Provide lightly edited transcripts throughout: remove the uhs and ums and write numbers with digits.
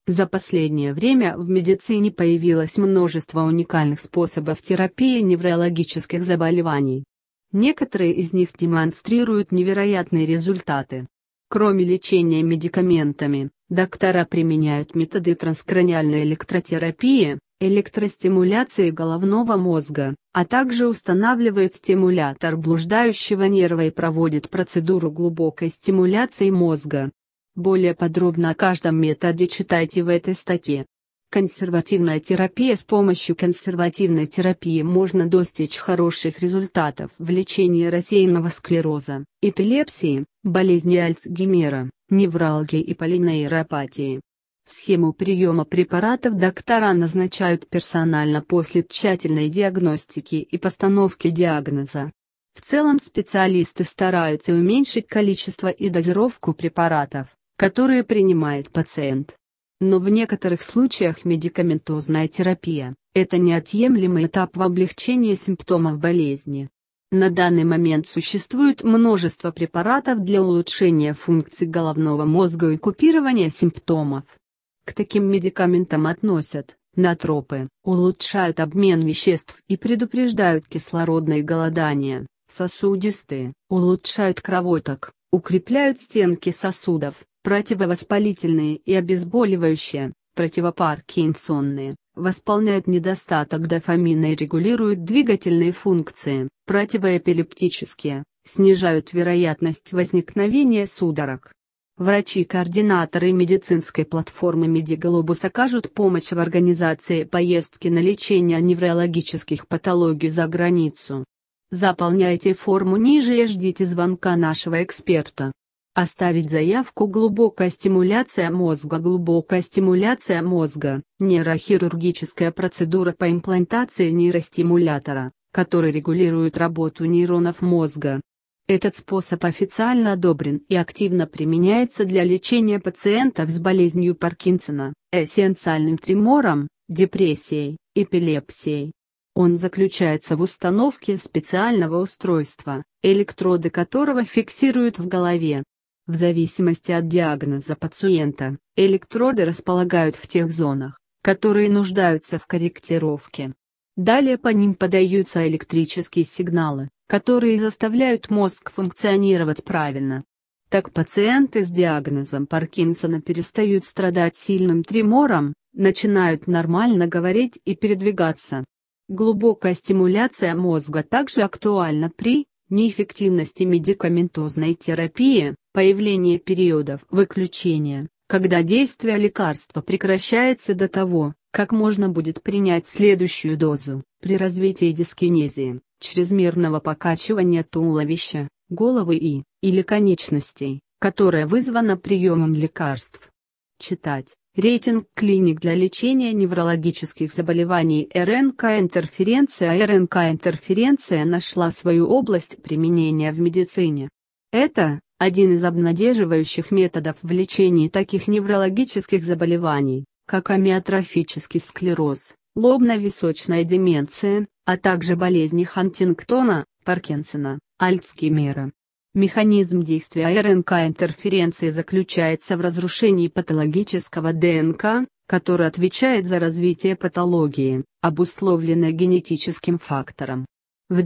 За последнее время в медицине появилось множество уникальных способов терапии неврологических заболеваний. Некоторые из них демонстрируют невероятные результаты. Кроме лечения медикаментами, доктора применяют методы транскраниальной электротерапии, электростимуляции головного мозга, а также устанавливают стимулятор блуждающего нерва и проводят процедуру глубокой стимуляции мозга. Более подробно о каждом методе читайте в этой статье. Консервативная терапия. С помощью консервативной терапии можно достичь хороших результатов в лечении рассеянного склероза, эпилепсии, болезни Альцгеймера, невралгии и полинейропатии. Схему приема препаратов доктора назначают персонально после тщательной диагностики и постановки диагноза. В целом специалисты стараются уменьшить количество и дозировку препаратов, которые принимает пациент. Но в некоторых случаях медикаментозная терапия – это неотъемлемый этап в облегчении симптомов болезни. На данный момент существует множество препаратов для улучшения функций головного мозга и купирования симптомов. К таким медикаментам относят натропы, улучшают обмен веществ и предупреждают кислородное голодание, сосудистые, улучшают кровоток, укрепляют стенки сосудов, противовоспалительные и обезболивающие, противопаркинсонные, восполняют недостаток дофамина и регулируют двигательные функции, противоэпилептические, снижают вероятность возникновения судорог. Врачи-координаторы медицинской платформы Медиглобус окажут помощь в организации поездки на лечение неврологических патологий за границу. Заполняйте форму ниже и ждите звонка нашего эксперта. Оставить заявку. Глубокая стимуляция мозга. Глубокая стимуляция мозга – нейрохирургическая процедура по имплантации нейростимулятора, который регулирует работу нейронов мозга. Этот способ официально одобрен и активно применяется для лечения пациентов с болезнью Паркинсона, эссенциальным тремором, депрессией, эпилепсией. Он заключается в установке специального устройства, электроды которого фиксируют в голове. В зависимости от диагноза пациента, электроды располагают в тех зонах, которые нуждаются в корректировке. Далее по ним подаются электрические сигналы, которые заставляют мозг функционировать правильно. Так пациенты с диагнозом Паркинсона перестают страдать сильным тремором, начинают нормально говорить и передвигаться. Глубокая стимуляция мозга также актуальна при неэффективности медикаментозной терапии, появлении периодов выключения, когда действие лекарства прекращается до того, как можно будет принять следующую дозу, при развитии дискинезии, чрезмерного покачивания туловища, головы или конечностей, которое вызвано приемом лекарств. Читать. Рейтинг клиник для лечения неврологических заболеваний. РНК-интерференция. РНК-интерференция нашла свою область применения в медицине. Это один из обнадеживающих методов в лечении таких неврологических заболеваний, как амиотрофический склероз, лобно-височная деменция, а также болезни Хантингтона, Паркинсона, Альцгеймера. Механизм действия РНК-интерференции заключается в разрушении патологического ДНК, который отвечает за развитие патологии, обусловленной генетическим фактором. В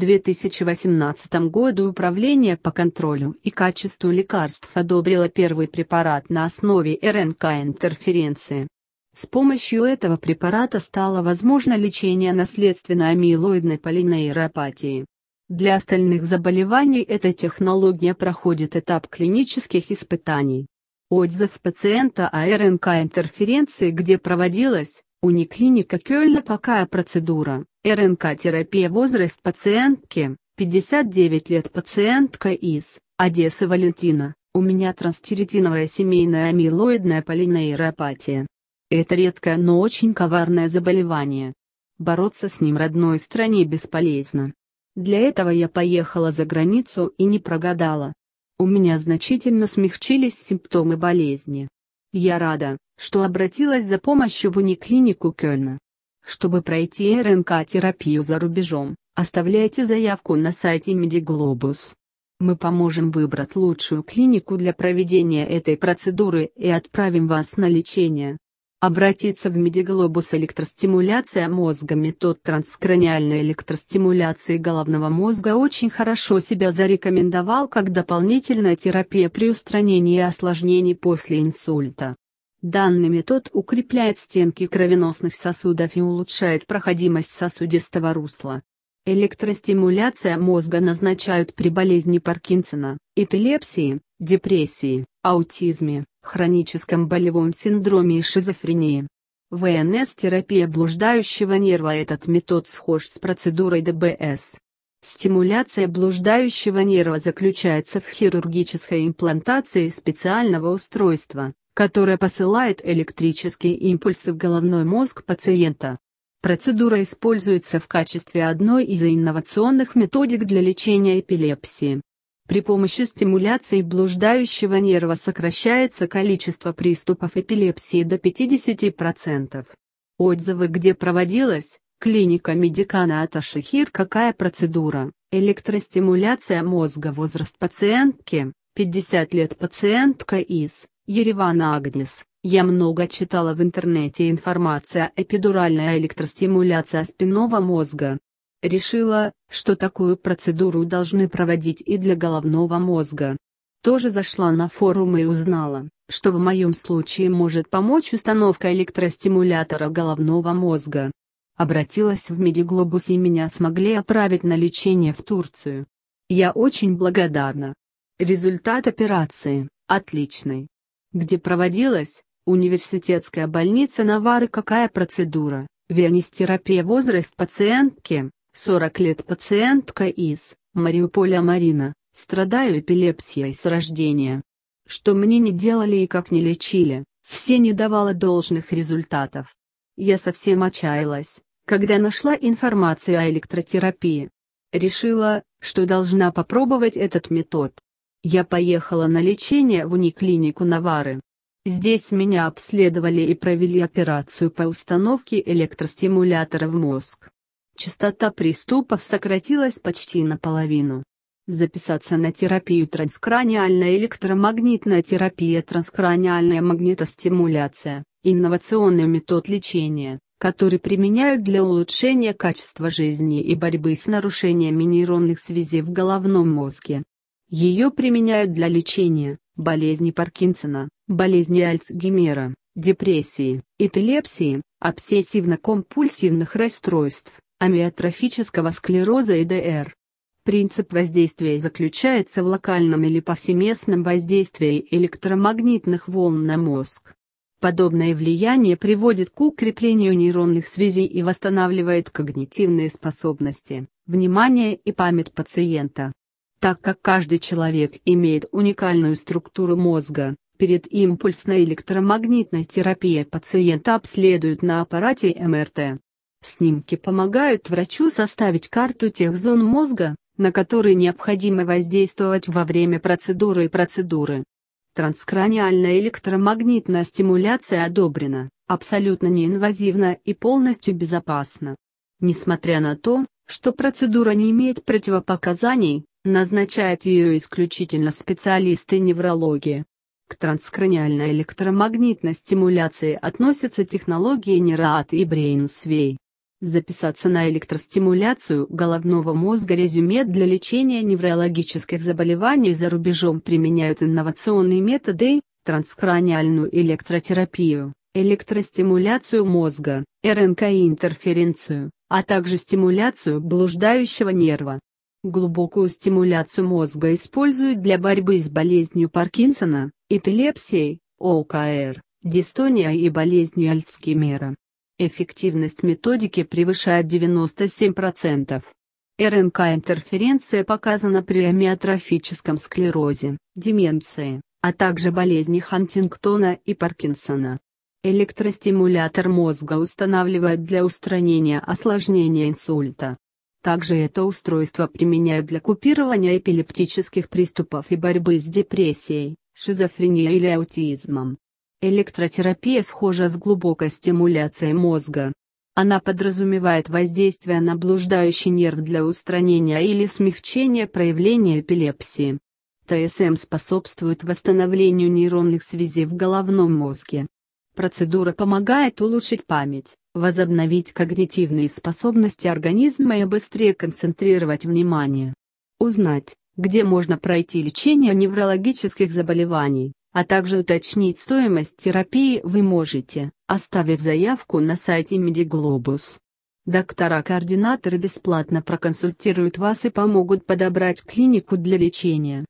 2018 году Управление по контролю и качеству лекарств одобрило первый препарат на основе РНК-интерференции. С помощью этого препарата стало возможно лечение наследственной амилоидной полинейропатии. Для остальных заболеваний эта технология проходит этап клинических испытаний. Отзыв пациента о РНК-интерференции. Где проводилась, Униклиника Кёльна. Какая процедура? РНК-терапия. Возраст пациентки, 59 лет. Пациентка из Одессы. Валентина. У меня транстиретиновая семейная амилоидная полинейропатия. Это редкое, но очень коварное заболевание. Бороться с ним родной стране бесполезно. Для этого я поехала за границу и не прогадала. У меня значительно смягчились симптомы болезни. Я рада, что обратилась за помощью в Униклинику Кёльна. Чтобы пройти РНК-терапию за рубежом, оставляйте заявку на сайте Медиглобус. Мы поможем выбрать лучшую клинику для проведения этой процедуры и отправим вас на лечение. Обратиться в Медиглобус. Электростимуляция мозга. Метод транскраниальной электростимуляции головного мозга очень хорошо себя зарекомендовал как дополнительная терапия при устранении осложнений после инсульта. Данный метод укрепляет стенки кровеносных сосудов и улучшает проходимость сосудистого русла. Электростимуляция мозга назначают при болезни Паркинсона, эпилепсии, депрессии, аутизме, хроническом болевом синдроме и шизофрении. ВНС-терапия блуждающего нерва. Этот метод схож с процедурой ДБС. Стимуляция блуждающего нерва заключается в хирургической имплантации специального устройства, которое посылает электрические импульсы в головной мозг пациента. Процедура используется в качестве одной из инновационных методик для лечения эпилепсии. При помощи стимуляции блуждающего нерва сокращается количество приступов эпилепсии до 50%. Отзывы. Где проводилась? Клиника Медикана Ата-Шехир. Какая процедура? Электростимуляция мозга. Возраст пациентки: 50 лет. Пациентка из Еревана. Агнес. Я много читала в интернете информация. Эпидуральная электростимуляция спинного мозга. Решила, что такую процедуру должны проводить и для головного мозга. Тоже зашла на форум и узнала, что в моем случае может помочь установка электростимулятора головного мозга. Обратилась в Медиглобус и меня смогли отправить на лечение в Турцию. Я очень благодарна. Результат операции отличный. Где проводилась? Университетская больница Навары. Какая процедура? Венистерапия. Возраст пациентки: 40 лет. Пациентка из Мариуполя. Марина. Страдаю эпилепсией с рождения. Что мне не делали и как не лечили, все не давало должных результатов. Я совсем отчаялась, когда нашла информацию о электротерапии. Решила, что должна попробовать этот метод. Я поехала на лечение в униклинику Навары. Здесь меня обследовали и провели операцию по установке электростимулятора в мозг. Частота приступов сократилась почти наполовину. Записаться на терапию. Транскраниальная электромагнитная терапия. Транскраниальная магнитостимуляция – инновационный метод лечения, который применяют для улучшения качества жизни и борьбы с нарушениями нейронных связей в головном мозге. Ее применяют для лечения болезни Паркинсона, болезни Альцгеймера, депрессии, эпилепсии, обсессивно-компульсивных расстройств, амиотрофического склероза и ДР. Принцип воздействия заключается в локальном или повсеместном воздействии электромагнитных волн на мозг. Подобное влияние приводит к укреплению нейронных связей и восстанавливает когнитивные способности, внимание и память пациента. Так как каждый человек имеет уникальную структуру мозга, перед импульсной электромагнитной терапией пациента обследуют на аппарате МРТ. Снимки помогают врачу составить карту тех зон мозга, на которые необходимо воздействовать во время процедуры и процедуры. Транскраниальная электромагнитная стимуляция одобрена, абсолютно неинвазивна и полностью безопасна. Несмотря на то, что процедура не имеет противопоказаний, назначают ее исключительно специалисты неврологии. К транскраниальной электромагнитной стимуляции относятся технологии NeuroAd и BrainsWay. Записаться на электростимуляцию головного мозга. Резюме. Для лечения неврологических заболеваний за рубежом применяют инновационные методы: транскраниальную электротерапию, электростимуляцию мозга, РНК-интерференцию, а также стимуляцию блуждающего нерва. Глубокую стимуляцию мозга используют для борьбы с болезнью Паркинсона, эпилепсией, ОКР, дистонией и болезнью Альцгеймера. Эффективность методики превышает 97%. РНК-интерференция показана при амиотрофическом склерозе, деменции, а также болезни Хантингтона и Паркинсона. Электростимулятор мозга устанавливают для устранения осложнения инсульта. Также это устройство применяют для купирования эпилептических приступов и борьбы с депрессией, шизофренией или аутизмом. Электротерапия схожа с глубокой стимуляцией мозга. Она подразумевает воздействие на блуждающий нерв для устранения или смягчения проявления эпилепсии. ТСМ способствует восстановлению нейронных связей в головном мозге. Процедура помогает улучшить память, возобновить когнитивные способности организма и быстрее концентрировать внимание. Узнать, где можно пройти лечение неврологических заболеваний, а также уточнить стоимость терапии вы можете, оставив заявку на сайте Медиглобус. Доктора-координаторы бесплатно проконсультируют вас и помогут подобрать клинику для лечения.